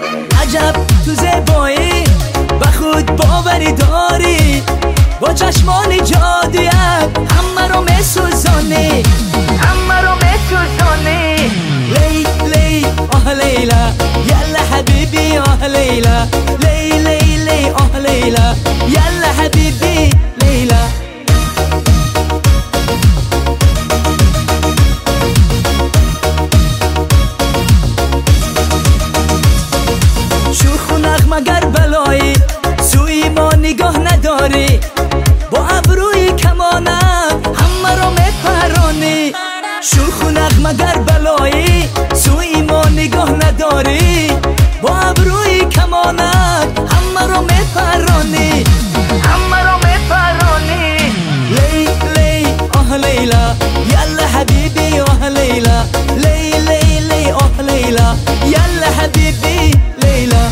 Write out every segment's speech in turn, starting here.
عجب تو زیبایی و خود باوری داری، با چشمانی جادویت همه رو میسوزانی، همه رو میسوزانی. لیلی آه لیلا یلا حبیبی آه لیلا، لیلی آه لیلا یلا حبیبی لیلا. شوخ و نغمگر بلایی سوی ما نگاه نداری، با ابروی کمانت همه رو میپرانی. شوخ و نغمگر بلایی سوی ما نگاه نداری، با ابروی کمانت همه رو میپرانی، همه رو میپرانی. لیلی آه لیلا یلا حبیبی آه لیلا، لیلی آه لیلا یلا حبیبی لیلا.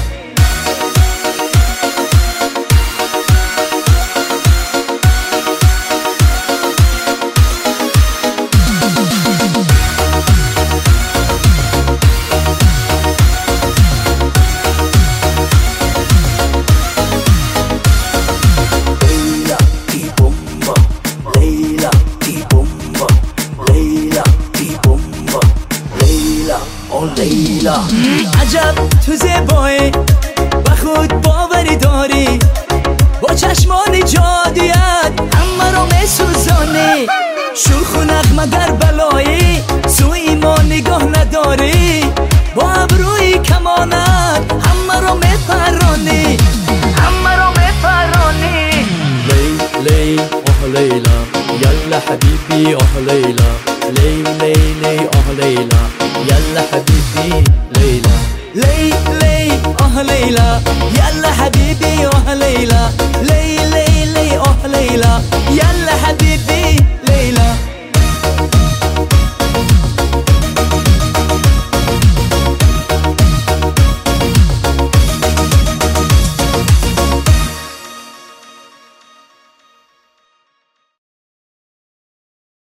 لیلا عجب تو زیبایی و خود باوری داری، با چشمان جادویت همه رو میسوزانی. شوخ و نغمگر بلایی سوی ما نگاه نداری، با ابروی کمانت همه رو میپرانی، همه رو میپرانی. لیلی آه لیلا یلا حبیبی آه لیلا، لیلی آه لیلا